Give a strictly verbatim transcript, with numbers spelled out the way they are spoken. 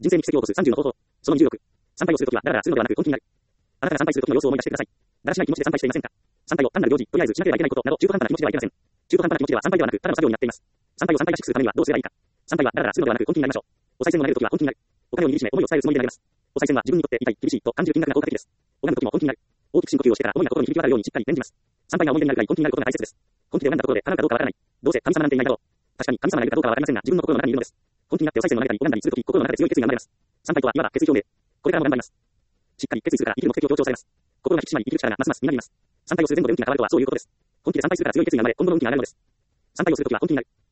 人生に奇跡を起こすさんじゅうの方法。そのにじゅうろく。参拝をするときは、だらだらするのではなく、本気になる。あなたが参拝するときの様子を思い出してください。だらしない気持ちで参拝していませんか？参拝を単なる行事、とりあえずしなければいけないことなど、中途半端な気持ちではいけません。中途半端な気持ちでは参拝ではなく、ただの作業になっています。参拝を参拝らしくするためにはどうすればいいか。参拝はだらだらするのではなく、本気になりましょう。お賽銭を投げるときは本気になる。お金を握りしめ、思いを伝えるつもりで投げます。お賽銭は自分にとって痛い、厳しいと感じる金額が効果的です。拝むときも本気になる。大きく深呼吸をしてから思いが心に響き渡るようにしっかり念じます。参拝が思い出になるくらい本気になることが大切です。本気で拝んだところで叶うかどうかわからない。どうせ神様なんていないだろう。確かに神様がいるかどうかはわかりませんが、自分の心の中にいるのです。本気になってお賽銭を投げたり拝んだりするとき、心の中で強い決意が生まれます。参拝とはいわば決意表明。これからも頑張ります。しっかり決意するから生きる目的を強調されます。心が引き締まり生きる力がますますみなぎります。参拝をする前後で運気が変わるとはそういうことです。本気で参拝するから強い決意が生まれ、今後の運気が上がるのです。参拝をするときは本気になる。